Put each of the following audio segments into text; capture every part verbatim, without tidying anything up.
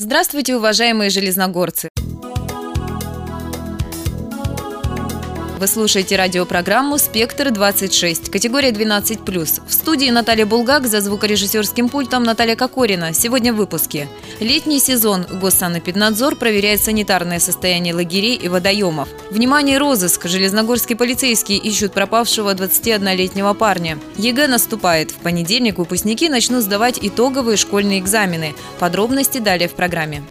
Здравствуйте, уважаемые железногорцы! Вы слушаете радиопрограмму «Спектр двадцать шесть», категория двенадцать плюс. В студии Наталья Булгак, за звукорежиссерским пультом Наталья Кокорина. Сегодня в выпуске. Летний сезон. Госсанэпиднадзор проверяет санитарное состояние лагерей и водоемов. Внимание, розыск! Железногорские полицейские ищут пропавшего двадцатиоднолетнего парня. ЕГЭ наступает. В понедельник выпускники начнут сдавать итоговые школьные экзамены. Подробности далее в программе.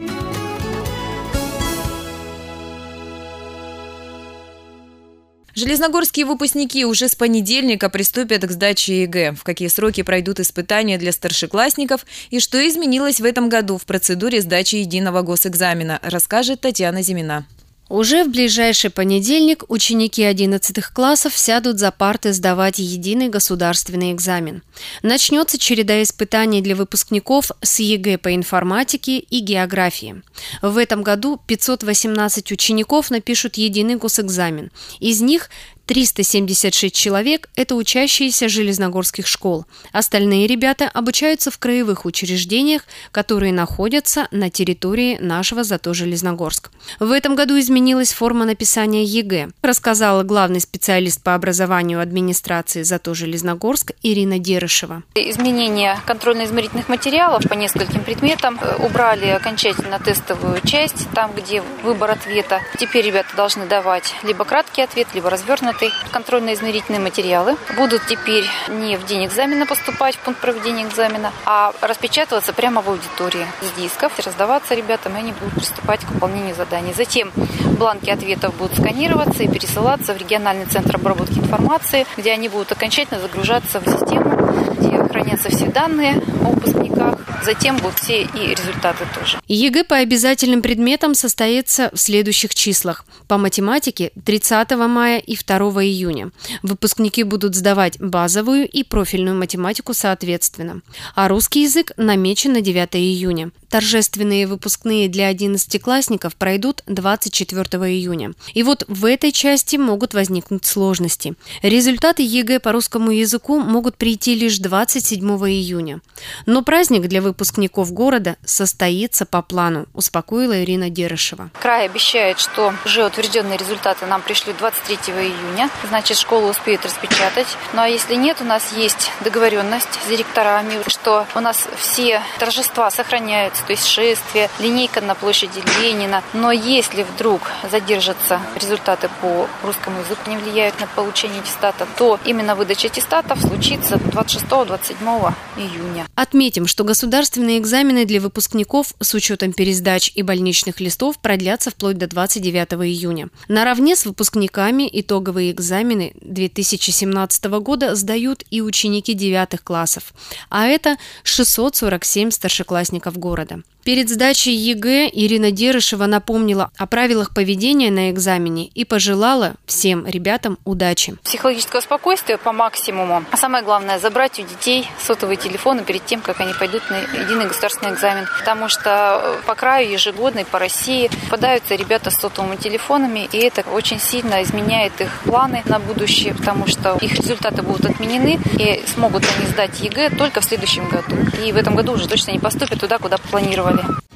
Железногорские выпускники уже с понедельника приступят к сдаче ЕГЭ. В какие сроки пройдут испытания для старшеклассников и что изменилось в этом году в процедуре сдачи единого госэкзамена, расскажет Татьяна Зимина. Уже в ближайший понедельник ученики одиннадцатых классов сядут за парты сдавать единый государственный экзамен. Начнется череда испытаний для выпускников с ЕГЭ по информатике и географии. В этом году пятьсот восемнадцать учеников напишут единый госэкзамен. Из них триста семьдесят шесть человек – это учащиеся железногорских школ. Остальные ребята обучаются в краевых учреждениях, которые находятся на территории нашего ЗАТО Железногорск. В этом году изменилась форма написания ЕГЭ, рассказала главный специалист по образованию администрации ЗАТО Железногорск Ирина Дерышева. Изменение контрольно-измерительных материалов по нескольким предметам. Убрали окончательно тестовую часть, там, где выбор ответа. Теперь ребята должны давать либо краткий ответ, либо развернутый. Контрольно-измерительные материалы будут теперь не в день экзамена поступать в пункт проведения экзамена, а распечатываться прямо в аудитории с дисков, раздаваться ребятам, и они будут приступать к выполнению заданий. Затем бланки ответов будут сканироваться и пересылаться в региональный центр обработки информации, где они будут окончательно загружаться в систему, где хранятся все данные о выпускниках. Затем будут все и результаты тоже. ЕГЭ по обязательным предметам состоится в следующих числах. По математике тридцатого мая и второго июня. Выпускники будут сдавать базовую и профильную математику соответственно. А русский язык намечен на девятого июня. Торжественные выпускные для одиннадцатиклассников пройдут двадцать четвёртого июня. И вот в этой части могут возникнуть сложности. Результаты ЕГЭ по русскому языку могут прийти лишь двадцать седьмого июня. Но праздник для выпускников города состоится по плану, успокоила Ирина Дерышева. Край обещает, что уже утвержденные результаты нам пришлют двадцать третьего июня. Значит, школа успеет распечатать. Ну а если нет, у нас есть договоренность с директорами, что у нас все торжества сохраняются, то есть шествие, линейка на площади Ленина. Но если вдруг задержатся результаты по русскому языку, не влияют на получение аттестата, то именно выдача аттестатов случится двадцать шестого — двадцать седьмого июня. Отметим, что государственные экзамены для выпускников с учетом пересдач и больничных листов продлятся вплоть до двадцать девятого июня. Наравне с выпускниками итоговые экзамены две тысячи семнадцатого года сдают и ученики девятых классов, а это шестьсот сорок семь старшеклассников города. Перед сдачей ЕГЭ Ирина Дерышева напомнила о правилах поведения на экзамене и пожелала всем ребятам удачи. Психологического спокойствия по максимуму. А самое главное – забрать у детей сотовые телефоны перед тем, как они пойдут на единый государственный экзамен. Потому что по краю ежегодно и по России попадаются ребята с сотовыми телефонами, и это очень сильно изменяет их планы на будущее, потому что их результаты будут отменены, и смогут они сдать ЕГЭ только в следующем году. И в этом году уже точно не поступят туда, куда планировали.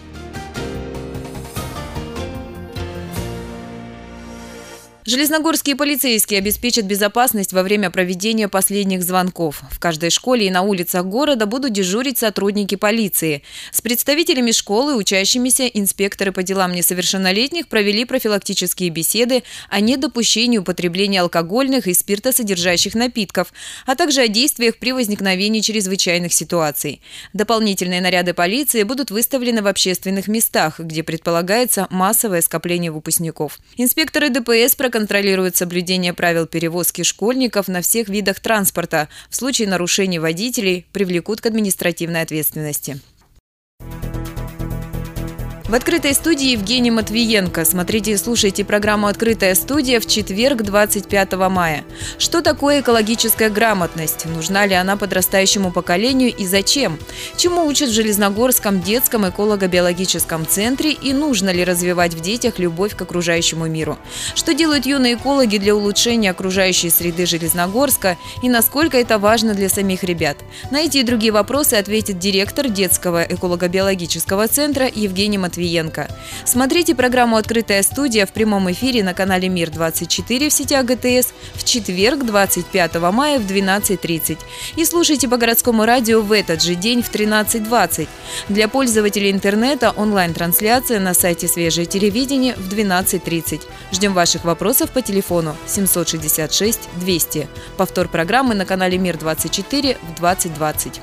Железногорские полицейские обеспечат безопасность во время проведения последних звонков. В каждой школе и на улицах города будут дежурить сотрудники полиции. С представителями школы и учащимися инспекторы по делам несовершеннолетних провели профилактические беседы о недопущении употребления алкогольных и спиртосодержащих напитков, а также о действиях при возникновении чрезвычайных ситуаций. Дополнительные наряды полиции будут выставлены в общественных местах, где предполагается массовое скопление выпускников. Инспекторы ДПС проконтролируют контролируют соблюдение правил перевозки школьников на всех видах транспорта. В случае нарушений водителей привлекут к административной ответственности. В открытой студии Евгений Матвиенко. Смотрите и слушайте программу «Открытая студия» в четверг, двадцать пятого мая. Что такое экологическая грамотность? Нужна ли она подрастающему поколению и зачем? Чему учат в Железногорском детском эколого-биологическом центре и нужно ли развивать в детях любовь к окружающему миру? Что делают юные экологи для улучшения окружающей среды Железногорска и насколько это важно для самих ребят? На эти и другие вопросы ответит директор детского эколого-биологического центра Евгений Матвиенко. Смотрите программу «Открытая студия» в прямом эфире на канале Мир двадцать четыре в сети А Гэ Тэ Эс в четверг, двадцать пятого мая в двенадцать тридцать. И слушайте по городскому радио в этот же день в тринадцать двадцать. Для пользователей интернета онлайн-трансляция на сайте «Свежее телевидение» в двенадцать тридцать. Ждем ваших вопросов по телефону семь шесть шесть двести. Повтор программы на канале Мир двадцать четыре в двадцать двадцать.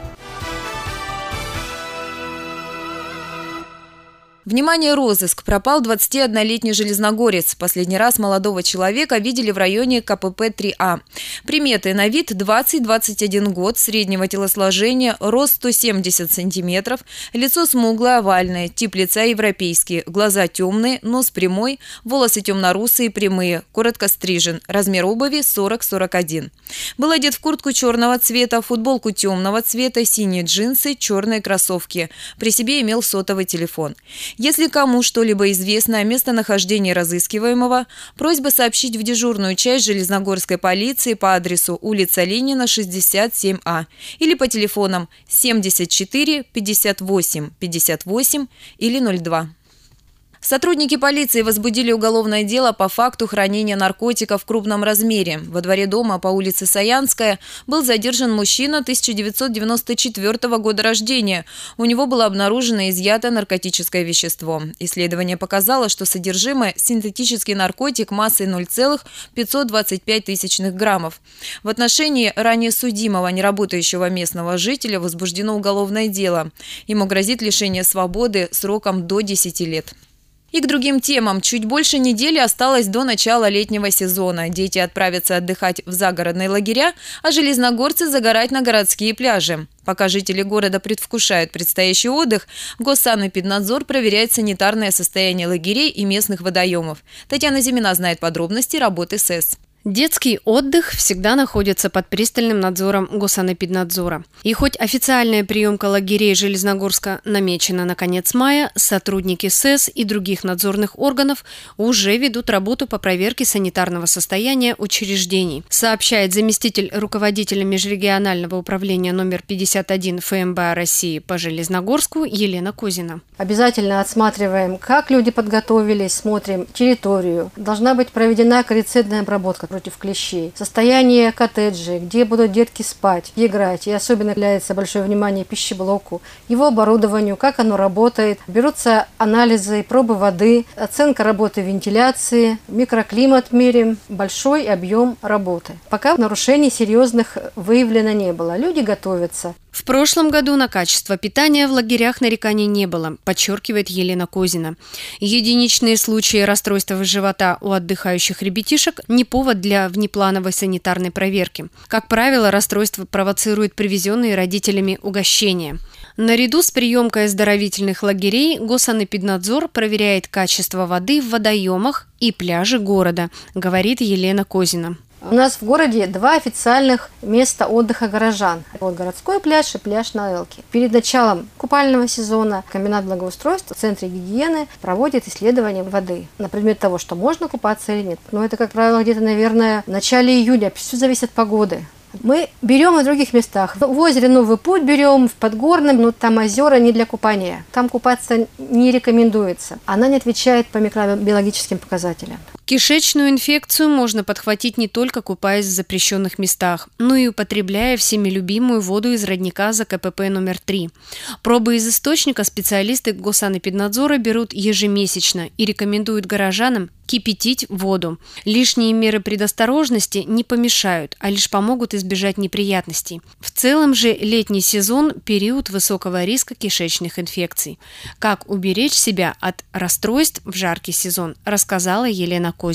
Внимание, розыск! Пропал двадцатиоднолетний железногорец. Последний раз молодого человека видели в районе Ка Пэ Пэ три А. Приметы: на вид двадцать — двадцать один год, среднего телосложения, рост сто семьдесят сантиметров, лицо смуглое, овальное, тип лица европейский, глаза темные, нос прямой, волосы темно-русые, прямые, коротко стрижен, размер обуви сорок — сорок один. Был одет в куртку черного цвета, футболку темного цвета, синие джинсы, черные кроссовки. При себе имел сотовый телефон. Если кому что-либо известно о местонахождении разыскиваемого, просьба сообщить в дежурную часть Железногорской полиции по адресу улица Ленина, шестьдесят семь А или по телефонам семьдесят четыре пятьдесят восемь пятьдесят восемь или ноль два. Сотрудники полиции возбудили уголовное дело по факту хранения наркотиков в крупном размере. Во дворе дома по улице Саянская был задержан мужчина тысяча девятьсот девяносто четвёртого года рождения. У него было обнаружено изъято наркотическое вещество. Исследование показало, что содержимое – синтетический наркотик массой ноль целых пятьсот двадцать пять тысячных граммов. В отношении ранее судимого неработающего местного жителя возбуждено уголовное дело. Ему грозит лишение свободы сроком до десяти лет. И к другим темам. Чуть больше недели осталось до начала летнего сезона. Дети отправятся отдыхать в загородные лагеря, а железногорцы загорать на городские пляжи. Пока жители города предвкушают предстоящий отдых, Госсанэпиднадзор проверяет санитарное состояние лагерей и местных водоемов. Татьяна Зимина знает подробности работы СЭС. Детский отдых всегда находится под пристальным надзором Госсанэпиднадзора. И хоть официальная приемка лагерей Железногорска намечена на конец мая, сотрудники СЭС и других надзорных органов уже ведут работу по проверке санитарного состояния учреждений, сообщает заместитель руководителя межрегионального управления номер пятьдесят один Эф Эм Бэ А России по Железногорску Елена Козина. Обязательно отсматриваем, как люди подготовились, смотрим территорию. Должна быть проведена коррекционная обработка против клещей. Состояние коттеджей, где будут детки спать, играть. И особенно уделяется большое внимание пищеблоку, его оборудованию, как оно работает. Берутся анализы, пробы воды, оценка работы вентиляции, микроклимат меряем, большой объем работы. Пока нарушений серьезных выявлено не было. Люди готовятся. В прошлом году на качество питания в лагерях нареканий не было, подчеркивает Елена Козина. Единичные случаи расстройства живота у отдыхающих ребятишек не повод для внеплановой санитарной проверки. Как правило, расстройство провоцирует привезенные родителями угощения. Наряду с приемкой оздоровительных лагерей Госсанэпиднадзор проверяет качество воды в водоемах и пляжи города, говорит Елена Козина. У нас в городе два официальных места отдыха горожан. Вот городской пляж и пляж на Элке. Перед началом купального сезона комбинат благоустройства в Центре гигиены проводит исследование воды на предмет того, что можно купаться или нет. Но это, как правило, где-то, наверное, в начале июля. Все зависит от погоды. Мы берем и в других местах. В озере Новый Путь берем, в Подгорном, но там озера не для купания. Там купаться не рекомендуется. Она не отвечает по микробиологическим показателям. Кишечную инфекцию можно подхватить не только купаясь в запрещенных местах, но и употребляя всеми любимую воду из родника За Ка Пэ Пэ номер три. Пробы из источника специалисты Госсанэпиднадзора берут ежемесячно и рекомендуют горожанам кипятить воду. Лишние меры предосторожности не помешают, а лишь помогут избежать неприятностей. В целом же летний сезон – период высокого риска кишечных инфекций. Как уберечь себя от расстройств в жаркий сезон, рассказала Елена Козина.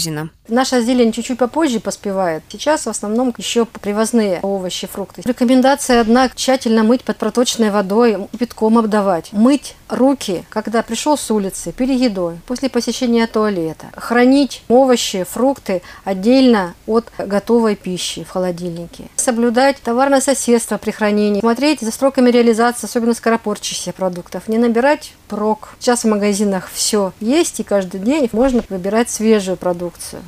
Наша зелень чуть-чуть попозже поспевает. Сейчас в основном еще привозные овощи, фрукты. Рекомендация одна: тщательно мыть под проточной водой, кипятком обдавать. Мыть руки, когда пришел с улицы, перед едой, после посещения туалета. Хранить овощи, фрукты отдельно от готовой пищи в холодильнике. Соблюдать товарное соседство при хранении. Смотреть за сроками реализации, особенно скоропортящихся продуктов. Не набирать прок. Сейчас в магазинах все есть, и каждый день можно выбирать свежую продукцию.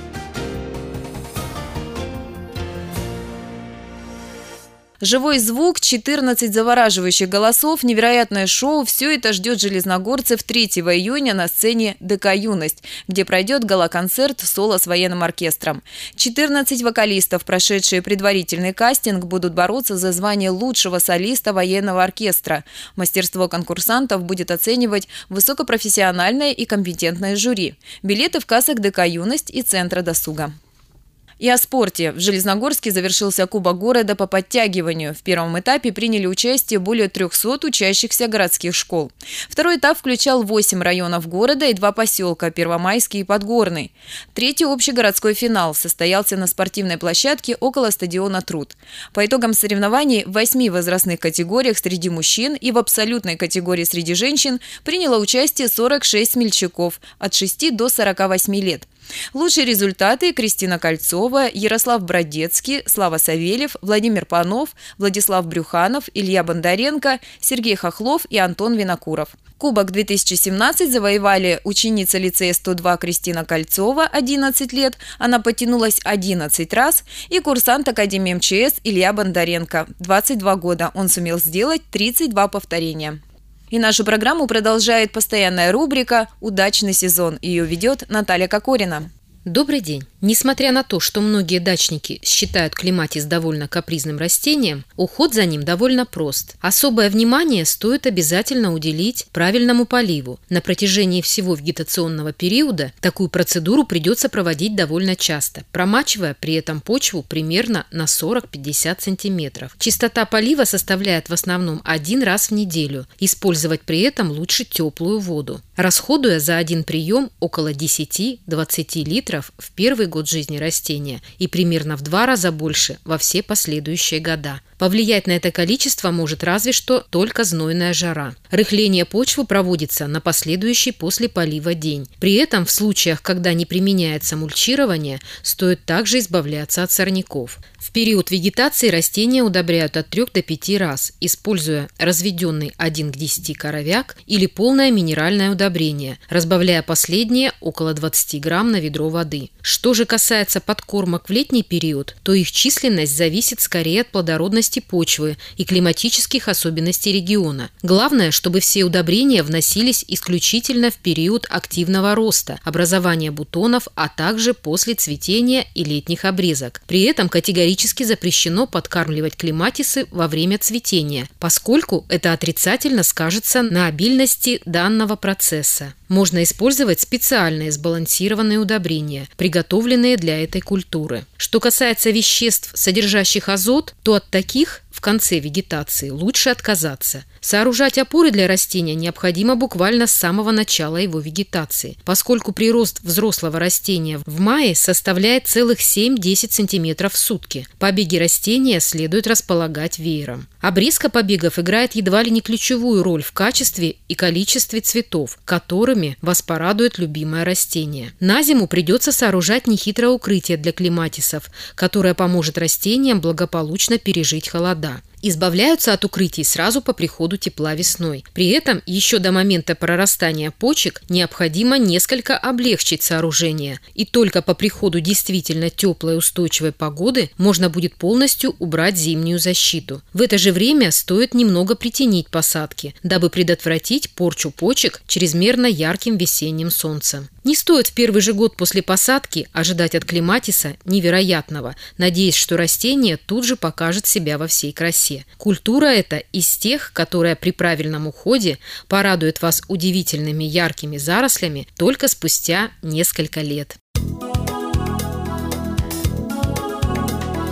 Живой звук, четырнадцать завораживающих голосов, невероятное шоу – все это ждет железногорцев третьего июня на сцене ДК «Юность», где пройдет гала-концерт соло с военным оркестром. четырнадцать вокалистов, прошедшие предварительный кастинг, будут бороться за звание лучшего солиста военного оркестра. Мастерство конкурсантов будет оценивать высокопрофессиональное и компетентное жюри. Билеты в кассах ДК «Юность» и Центра досуга. И о спорте. В Железногорске завершился Кубок города по подтягиванию. В первом этапе приняли участие более трехсот учащихся городских школ. Второй этап включал восемь районов города и два поселка – Первомайский и Подгорный. Третий общегородской финал состоялся на спортивной площадке около стадиона «Труд». По итогам соревнований в восьми возрастных категориях среди мужчин и в абсолютной категории среди женщин приняло участие сорок шесть смельчаков от шести до сорока восьми лет. Лучшие результаты – Кристина Кольцова, Ярослав Бродецкий, Слава Савельев, Владимир Панов, Владислав Брюханов, Илья Бондаренко, Сергей Хохлов и Антон Винокуров. Кубок две тысячи семнадцать завоевали ученица лицея сто два Кристина Кольцова, одиннадцать лет, она потянулась одиннадцать раз, и курсант Академии МЧС Илья Бондаренко, двадцать два года, он сумел сделать тридцать два повторения. И нашу программу продолжает постоянная рубрика «Удачный сезон». Ее ведет Наталья Кокорина. Добрый день. Несмотря на то, что многие дачники считают клематис довольно капризным растением, уход за ним довольно прост. Особое внимание стоит обязательно уделить правильному поливу. На протяжении всего вегетационного периода такую процедуру придется проводить довольно часто, промачивая при этом почву примерно на сорок-пятьдесят сантиметров. Частота полива составляет в основном один раз в неделю. Использовать при этом лучше теплую воду, расходуя за один прием около десяти-двадцати литров в первый год жизни растения и примерно в два раза больше во все последующие года. Повлиять на это количество может разве что только знойная жара. Рыхление почвы проводится на последующий после полива день. При этом в случаях, когда не применяется мульчирование, стоит также избавляться от сорняков. В период вегетации растения удобряют от трёх до пяти раз, используя разведенный один к десяти коровяк или полное минеральное удобрение, разбавляя последнее около двадцати грамм на ведро воды. Что же касается подкормок в летний период, то их численность зависит скорее от плодородности почвы и климатических особенностей региона. Главное, чтобы все удобрения вносились исключительно в период активного роста, образования бутонов, а также после цветения и летних обрезок. При этом категорически запрещено подкармливать клематисы во время цветения, поскольку это отрицательно скажется на обильности данного процесса. Можно использовать специальные сбалансированные удобрения, приготовленные для этой культуры. Что касается веществ, содержащих азот, то от таких в конце вегетации лучше отказаться. Сооружать опоры для растения необходимо буквально с самого начала его вегетации, поскольку прирост взрослого растения в мае составляет целых семь-десять сантиметров в сутки. Побеги растения следует располагать веером. Обрезка побегов играет едва ли не ключевую роль в качестве и количестве цветов, которыми вас порадует любимое растение. На зиму придется сооружать нехитрое укрытие для клематисов, которое поможет растениям благополучно пережить холода. Избавляются от укрытий сразу по приходу тепла весной. При этом еще до момента прорастания почек необходимо несколько облегчить сооружение. И только по приходу действительно теплой и устойчивой погоды можно будет полностью убрать зимнюю защиту. В это же время стоит немного притенить посадки, дабы предотвратить порчу почек чрезмерно ярким весенним солнцем. Не стоит в первый же год после посадки ожидать от клематиса невероятного, надеясь, что растение тут же покажет себя во всей красе. Культура эта из тех, которая при правильном уходе порадует вас удивительными яркими зарослями только спустя несколько лет.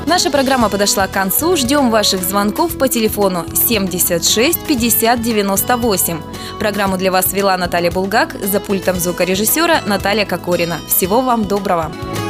Наша программа подошла к концу. Ждем ваших звонков по телефону семьдесят шесть пятьдесят девяносто восемь. Программу для вас вела Наталья Булгак, за пультом звукорежиссера Наталья Кокорина. Всего вам доброго!